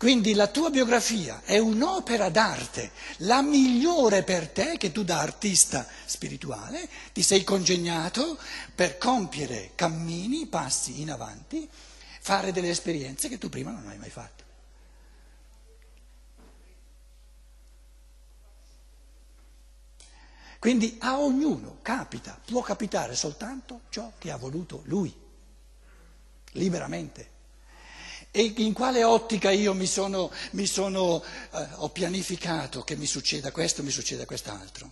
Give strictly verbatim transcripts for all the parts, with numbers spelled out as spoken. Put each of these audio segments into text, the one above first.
Quindi la tua biografia è un'opera d'arte, la migliore per te che tu da artista spirituale ti sei congegnato per compiere cammini, passi in avanti, fare delle esperienze che tu prima non hai mai fatto. Quindi a ognuno capita, può capitare soltanto ciò che ha voluto lui, liberamente. E in quale ottica io mi sono, mi sono eh, ho pianificato che mi succeda questo, mi succeda quest'altro?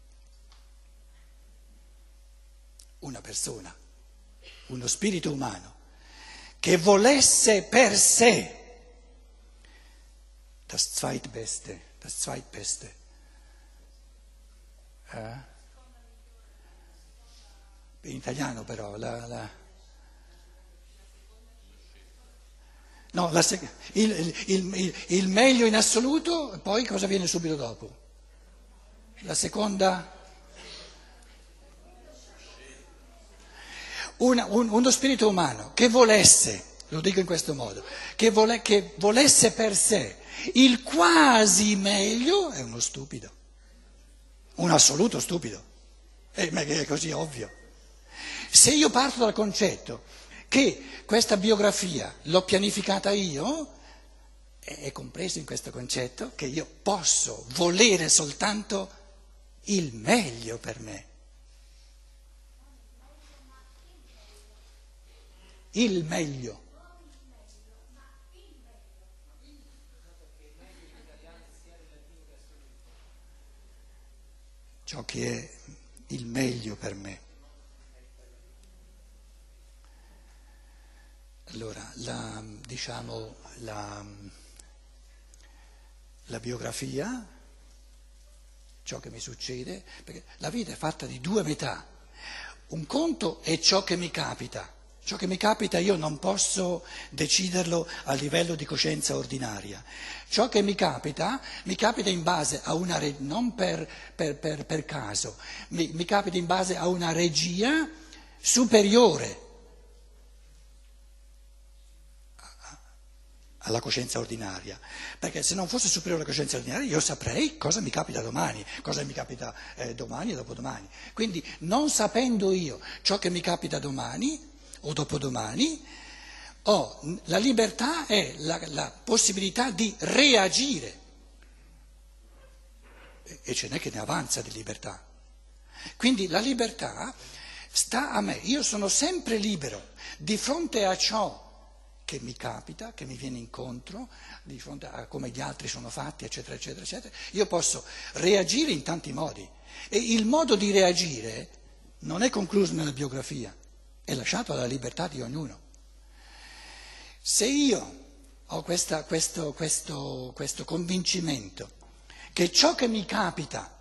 Una persona, uno spirito umano, che volesse per sé das Zweitbeste, das Zweitbeste, eh? In italiano però, la... la No, la sec- il, il, il, il meglio in assoluto, poi cosa viene subito dopo? La seconda? Una, un, uno spirito umano che volesse, lo dico in questo modo, che, vole, che volesse per sé il quasi meglio è uno stupido, un assoluto stupido, e, ma che è così ovvio. Se io parto dal concetto che questa biografia l'ho pianificata io, è compreso in questo concetto che io posso volere soltanto il meglio per me. Il meglio. Ciò che è il meglio per me. Allora, la, diciamo, la, la biografia, ciò che mi succede, perché la vita è fatta di due metà. Un conto è ciò che mi capita. Ciò che mi capita io non posso deciderlo a livello di coscienza ordinaria. Ciò che mi capita, mi capita in base a una, non per, per, per, per caso, mi, mi capita in base a una regia superiore alla coscienza ordinaria, perché se non fosse superiore alla coscienza ordinaria io saprei cosa mi capita domani, cosa mi capita eh, domani e dopodomani. Quindi non sapendo io ciò che mi capita domani o dopodomani, ho, la libertà è la, la possibilità di reagire, e, e ce n'è che ne avanza di libertà. Quindi la libertà sta a me, io sono sempre libero di fronte a ciò che mi capita, che mi viene incontro, di fronte a come gli altri sono fatti, eccetera, eccetera, eccetera. Io posso reagire in tanti modi e il modo di reagire non è concluso nella biografia, è lasciato alla libertà di ognuno. Se io ho questa, questo, questo, questo convincimento che ciò che mi capita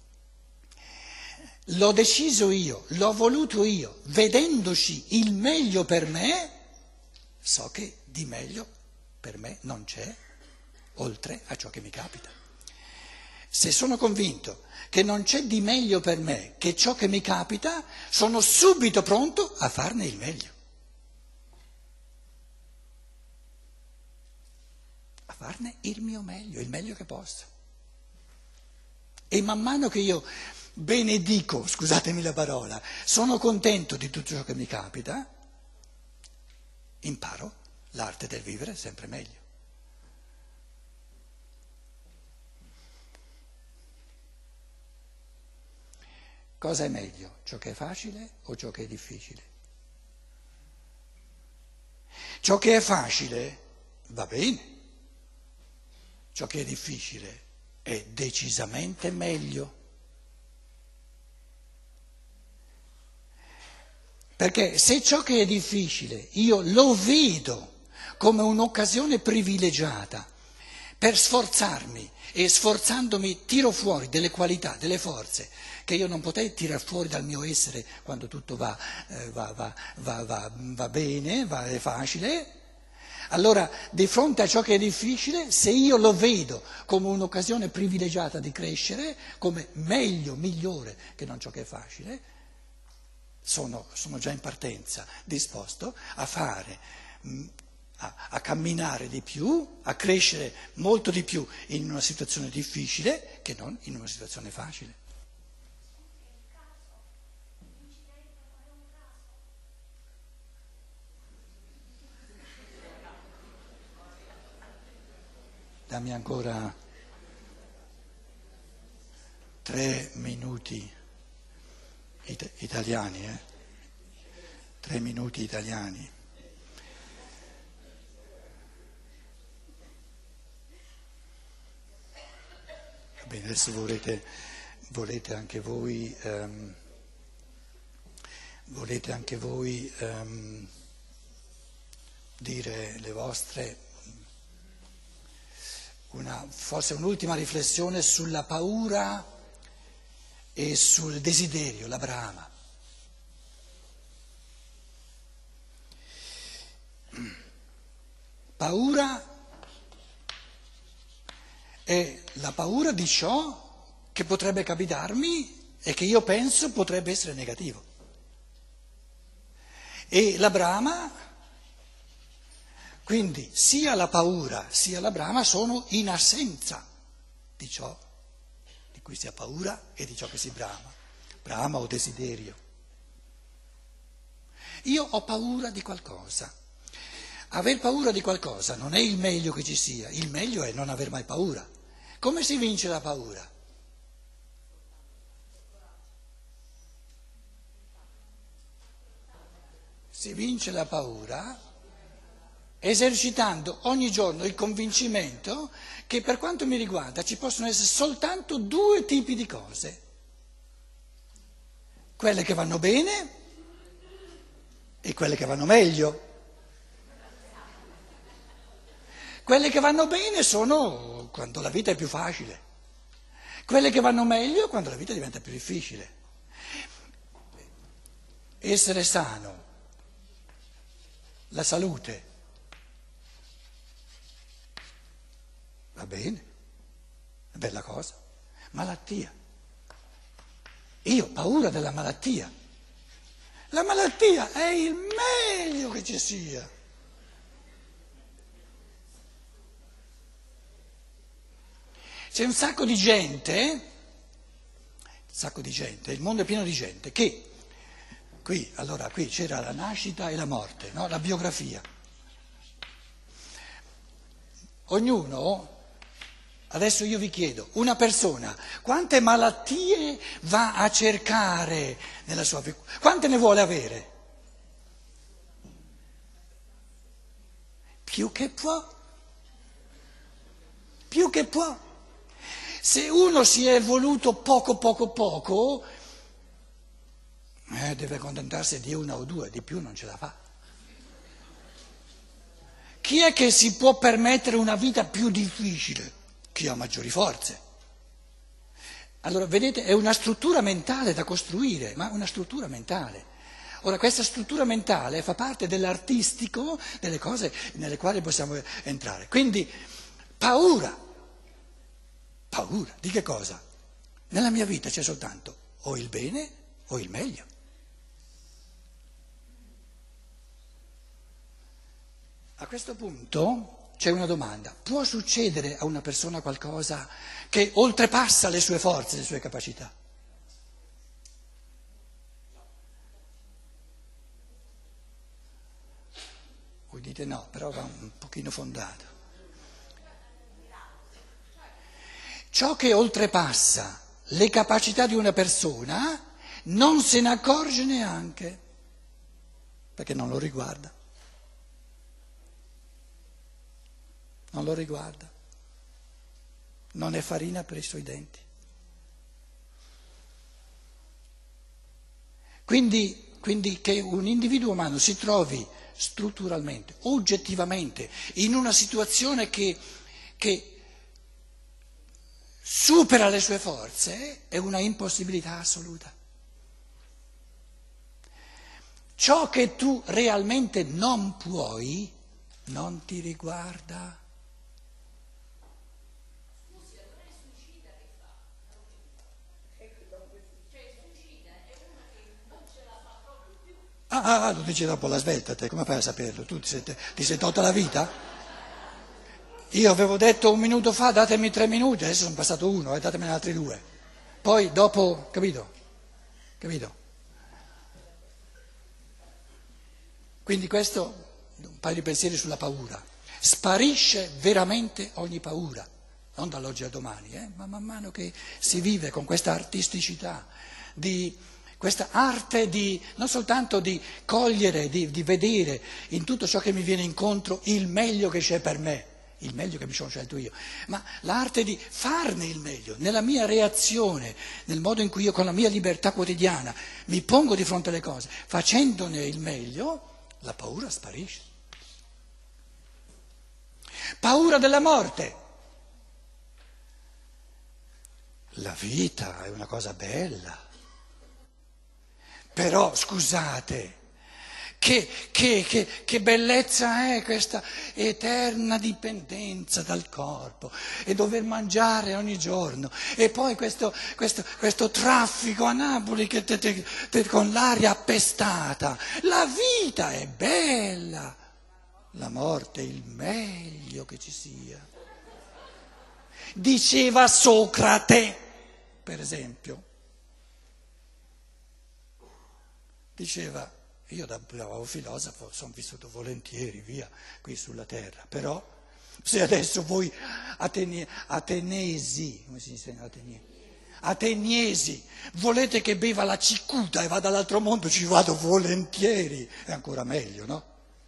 l'ho deciso io, l'ho voluto io, vedendoci il meglio per me, so che di meglio per me non c'è, oltre a ciò che mi capita. Se sono convinto che non c'è di meglio per me che ciò che mi capita, sono subito pronto a farne il meglio. A farne il mio meglio, il meglio che posso. E man mano che io benedico, scusatemi la parola, sono contento di tutto ciò che mi capita, imparo l'arte del vivere sempre meglio. Cosa è meglio? Ciò che è facile o ciò che è difficile? Ciò che è facile va bene, ciò che è difficile è decisamente meglio. Perché se ciò che è difficile io lo vedo come un'occasione privilegiata per sforzarmi e sforzandomi tiro fuori delle qualità, delle forze che io non potrei tirar fuori dal mio essere quando tutto va, eh, va, va, va, va, va bene, va, è facile, allora di fronte a ciò che è difficile, se io lo vedo come un'occasione privilegiata di crescere, come meglio, migliore che non ciò che è facile, Sono, sono già in partenza disposto a fare, a, a camminare di più, a crescere molto di più in una situazione difficile che non in una situazione facile. Dammi ancora tre minuti it- italiani, eh? Tre minuti italiani. Va bene, adesso volete, volete anche voi, ehm, volete anche voi ehm, dire le vostre. Una, forse un'ultima riflessione sulla paura e sul desiderio, la brama. Paura è la paura di ciò che potrebbe capitarmi e che io penso potrebbe essere negativo. E la brama, quindi sia la paura sia la brama sono in assenza di ciò di cui si ha paura e di ciò che si brama, brama o desiderio. Io ho paura di qualcosa. Aver paura di qualcosa non è il meglio che ci sia, il meglio è non aver mai paura. Come si vince la paura? Si vince la paura esercitando ogni giorno il convincimento che per quanto mi riguarda ci possono essere soltanto due tipi di cose, quelle che vanno bene e quelle che vanno meglio. Quelle che vanno bene sono quando la vita è più facile, quelle che vanno meglio quando la vita diventa più difficile. Essere sano, la salute, va bene, è bella cosa. Malattia. Io ho paura della malattia. La malattia è il meglio che ci sia. C'è un sacco di gente, un sacco di gente, il mondo è pieno di gente che, qui, allora, qui c'era la nascita e la morte, no? La biografia. Ognuno, adesso io vi chiedo, una persona, quante malattie va a cercare nella sua vita? Quante ne vuole avere? Più che può. Più che può. Se uno si è evoluto poco, poco, poco, eh, deve accontentarsi di una o due, di più non ce la fa. Chi è che si può permettere una vita più difficile? Chi ha maggiori forze. Allora, vedete, è una struttura mentale da costruire, ma una struttura mentale. Ora, questa struttura mentale fa parte dell'artistico, delle cose nelle quali possiamo entrare. Quindi, paura. Paura, di che cosa? Nella mia vita c'è soltanto o il bene o il meglio. A questo punto c'è una domanda. Può succedere a una persona qualcosa che oltrepassa le sue forze, le sue capacità? Voi dite no, però va un pochino fondato. Ciò che oltrepassa le capacità di una persona non se ne accorge neanche, perché non lo riguarda. Non lo riguarda. Non è farina per i suoi denti. Quindi, quindi che un individuo umano si trovi strutturalmente, oggettivamente, in una situazione che, che supera le sue forze, è una impossibilità assoluta. Ciò che tu realmente non puoi, non ti riguarda. Scusi, allora è suicida che fa? Cioè, suicida è una che non ce la fa proprio più. Ah, ah, lo dici dopo la svelta, te come fai a saperlo? Tu ti sei, ti sei tolta la vita? Io avevo detto un minuto fa, datemi tre minuti, adesso sono passato uno, e datemi altri due. Poi dopo, capito? Capito? Quindi questo, un paio di pensieri sulla paura. Sparisce veramente ogni paura, non dall'oggi al domani, eh? Ma man mano che si vive con questa artisticità, di, questa arte di, non soltanto di cogliere, di, di vedere in tutto ciò che mi viene incontro il meglio che c'è per me, il meglio che mi sono scelto io, ma l'arte di farne il meglio, nella mia reazione, nel modo in cui io con la mia libertà quotidiana mi pongo di fronte alle cose, facendone il meglio, la paura sparisce. Paura della morte. La vita è una cosa bella, però scusate, che, che, che, che bellezza è questa eterna dipendenza dal corpo e dover mangiare ogni giorno e poi questo, questo, questo traffico a Napoli che te, te, te, con l'aria appestata. La vita è bella, la morte è il meglio che ci sia. Diceva Socrate, per esempio, diceva, io da bravo filosofo sono vissuto volentieri via qui sulla terra, però se adesso voi atene, atenesi, come si dice ateniesi, ateniesi, volete che beva la cicuta e vada all'altro mondo, ci vado volentieri, è ancora meglio, no?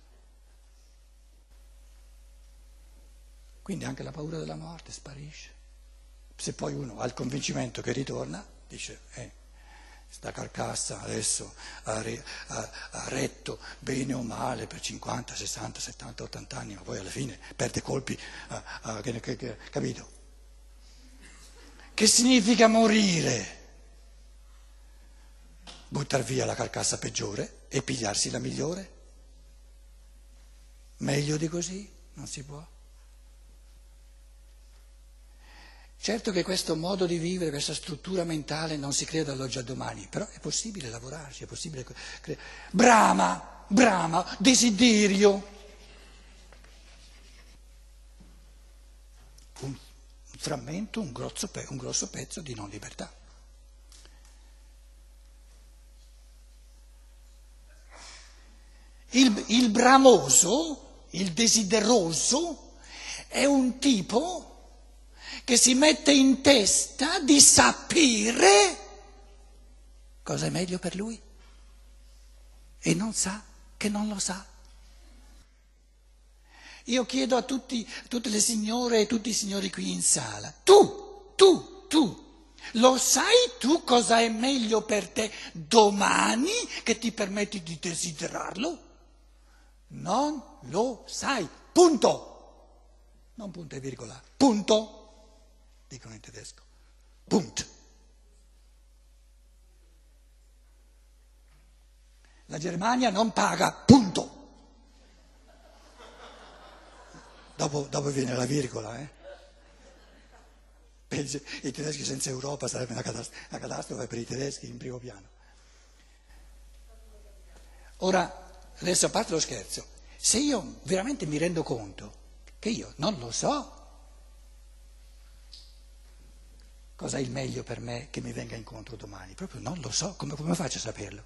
Quindi anche la paura della morte sparisce. Se poi uno ha il convincimento che ritorna, dice, eh, sta carcassa adesso ha, re, ha, ha retto bene o male per cinquanta, sessanta, settanta, ottanta anni, ma poi alla fine perde colpi, a, a, che, che, che, capito? Che significa morire? Buttar via la carcassa peggiore e pigliarsi la migliore? Meglio di così non si può. Certo che questo modo di vivere, questa struttura mentale non si crea dall'oggi al domani, però è possibile lavorarci, è possibile cre- brama, brama, desiderio. Un, un frammento, un grosso, pe- un grosso pezzo di non libertà. Il, il bramoso, il desideroso, è un tipo che si mette in testa di sapere cosa è meglio per lui e non sa che non lo sa. Io chiedo a tutti, tutte le signore e tutti i signori qui in sala, tu, tu, tu, lo sai tu cosa è meglio per te domani che ti permetti di desiderarlo? Non lo sai, punto. Non punto e virgola, punto. Dicono in tedesco, Punkt. La Germania non paga, punto. Dopo, dopo viene la virgola, eh. Pensi, i tedeschi senza Europa sarebbe una catastrofe, una catastrofe per i tedeschi in primo piano. Ora, adesso a parte lo scherzo, se io veramente mi rendo conto che io non lo so, cosa è il meglio per me che mi venga incontro domani? Proprio non lo so, come, come faccio a saperlo?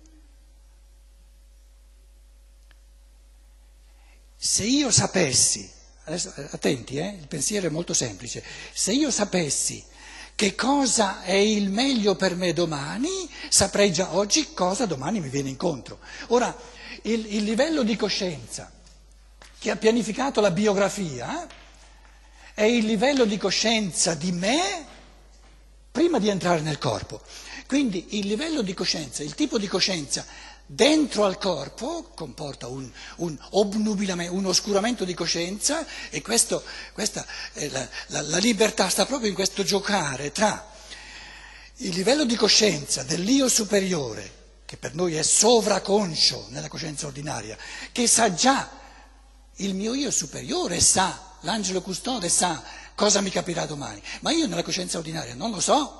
Se io sapessi, adesso attenti, eh, il pensiero è molto semplice, se io sapessi che cosa è il meglio per me domani, saprei già oggi cosa domani mi viene incontro. Ora, il, il livello di coscienza che ha pianificato la biografia eh, è il livello di coscienza di me prima di entrare nel corpo. Quindi il livello di coscienza, il tipo di coscienza dentro al corpo comporta un, un obnubilamento, un oscuramento di coscienza e questo, questa, eh, la, la, la libertà sta proprio in questo giocare tra il livello di coscienza dell'io superiore, che per noi è sovraconscio nella coscienza ordinaria, che sa già, il mio io superiore sa, l'angelo custode sa cosa mi capirà domani, ma io nella coscienza ordinaria non lo so.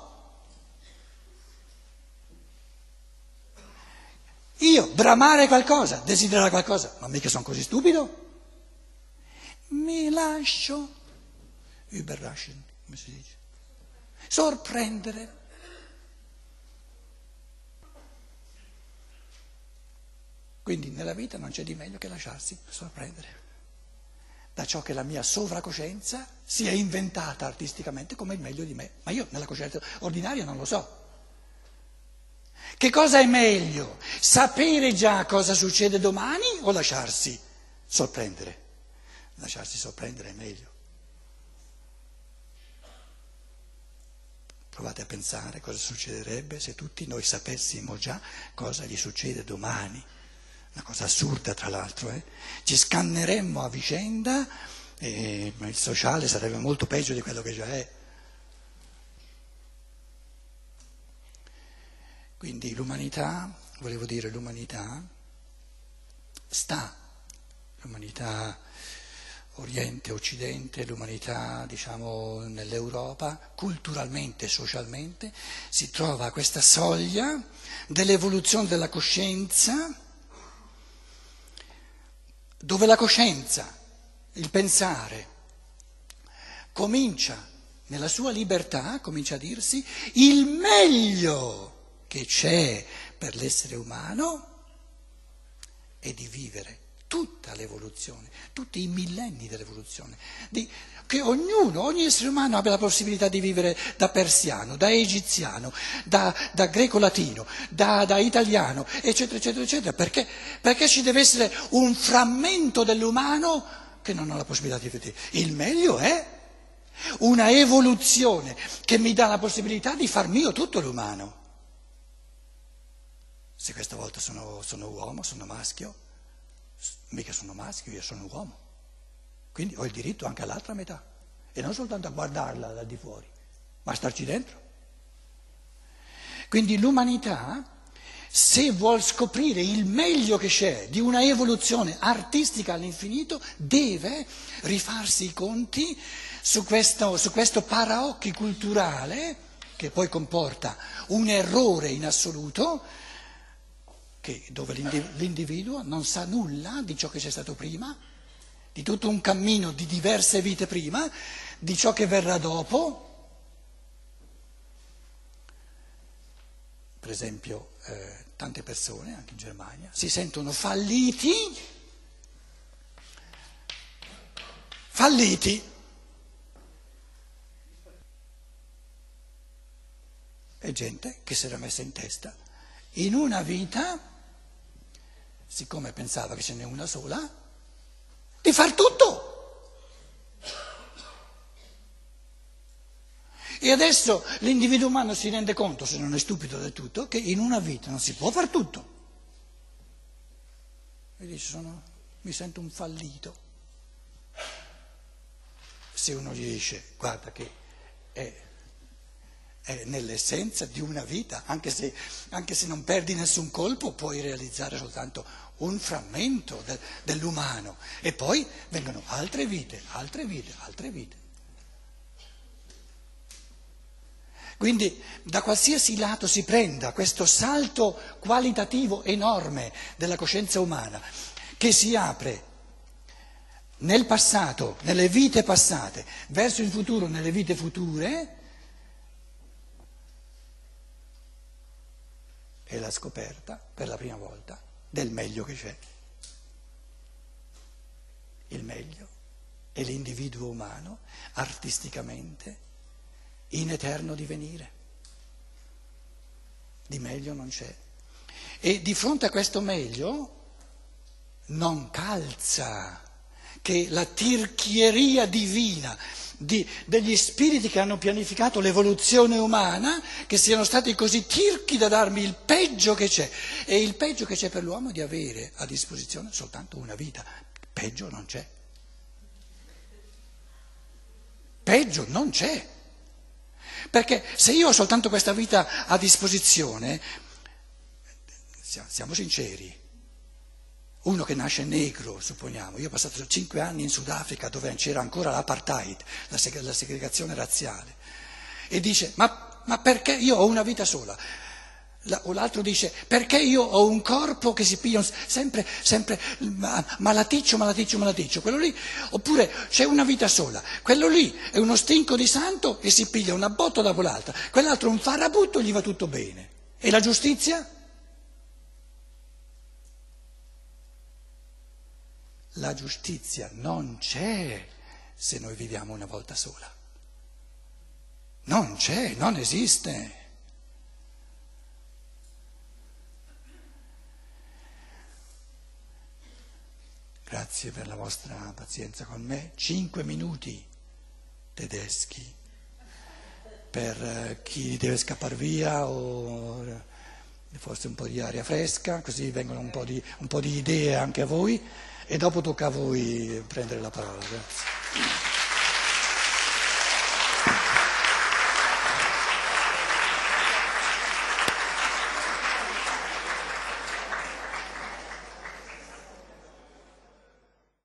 Io bramare qualcosa, desiderare qualcosa, ma mica sono così stupido. Mi lascio Überraschen, come si dice? Sorprendere. Quindi nella vita non c'è di meglio che lasciarsi sorprendere da ciò che la mia sovracoscienza si è inventata artisticamente come il meglio di me. Ma io nella coscienza ordinaria non lo so. Che cosa è meglio? Sapere già cosa succede domani o lasciarsi sorprendere? Lasciarsi sorprendere è meglio. Provate a pensare cosa succederebbe se tutti noi sapessimo già cosa gli succede domani. Una cosa assurda tra l'altro, eh? Ci scanneremmo a vicenda e il sociale sarebbe molto peggio di quello che già è. Quindi l'umanità, volevo dire l'umanità, sta, l'umanità Oriente, Occidente, l'umanità diciamo nell'Europa, culturalmente e socialmente, si trova a questa soglia dell'evoluzione della coscienza, dove la coscienza, il pensare, comincia nella sua libertà, comincia a dirsi il meglio che c'è per l'essere umano è di vivere tutta l'evoluzione, tutti i millenni dell'evoluzione, di, che ognuno, ogni essere umano abbia la possibilità di vivere da persiano, da egiziano, da, da greco-latino, da, da italiano, eccetera, eccetera, eccetera, perché, perché ci deve essere un frammento dell'umano che non ha la possibilità di vedere. Il meglio è una evoluzione che mi dà la possibilità di far mio tutto l'umano. Se questa volta sono, sono uomo, sono maschio, mica sono maschio, io sono uomo, quindi ho il diritto anche all'altra metà e non soltanto a guardarla da di fuori, ma a starci dentro. Quindi l'umanità, se vuol scoprire il meglio che c'è di una evoluzione artistica all'infinito, deve rifarsi i conti su questo, su questo paraocchi culturale che poi comporta un errore in assoluto, che dove l'individuo non sa nulla di ciò che c'è stato prima, di tutto un cammino di diverse vite prima, di ciò che verrà dopo. Per esempio, eh, tante persone, anche in Germania, si sentono falliti, falliti. È gente che si era messa in testa in una vita, siccome pensava che ce n'è una sola, di far tutto. E adesso l'individuo umano si rende conto, se non è stupido del tutto, che in una vita non si può far tutto. E dice, sono, mi sento un fallito. Se uno gli dice, guarda che è... è nell'essenza di una vita, anche se, anche se non perdi nessun colpo, puoi realizzare soltanto un frammento de, dell'umano e poi vengono altre vite, altre vite, altre vite. Quindi da qualsiasi lato si prenda questo salto qualitativo enorme della coscienza umana che si apre nel passato, nelle vite passate, verso il futuro, nelle vite future, è la scoperta, per la prima volta, del meglio che c'è. Il meglio è l'individuo umano, artisticamente, in eterno divenire. Di meglio non c'è. E di fronte a questo meglio non calza che la tirchieria divina Di, degli spiriti che hanno pianificato l'evoluzione umana, che siano stati così tirchi da darmi il peggio che c'è. E il peggio che c'è per l'uomo è di avere a disposizione soltanto una vita. Peggio non c'è. Peggio non c'è. Perché se io ho soltanto questa vita a disposizione, siamo sinceri, uno che nasce negro, supponiamo, io ho passato cinque anni in Sudafrica dove c'era ancora l'apartheid, la, seg- la segregazione razziale, e dice, ma, ma perché io ho una vita sola? O l'altro dice, perché io ho un corpo che si piglia sempre, sempre malaticcio, malaticcio, malaticcio, quello lì, oppure c'è una vita sola, quello lì è uno stinco di santo e si piglia una botta dopo l'altra, quell'altro un farabutto e gli va tutto bene. E la giustizia? La giustizia non c'è se noi viviamo una volta sola. Non c'è, non esiste. Grazie per la vostra pazienza con me. Cinque minuti tedeschi per chi deve scappare via o forse un po' di aria fresca, così vengono un po' di, un po' di idee anche a voi e dopo tocca a voi prendere la parola. Grazie.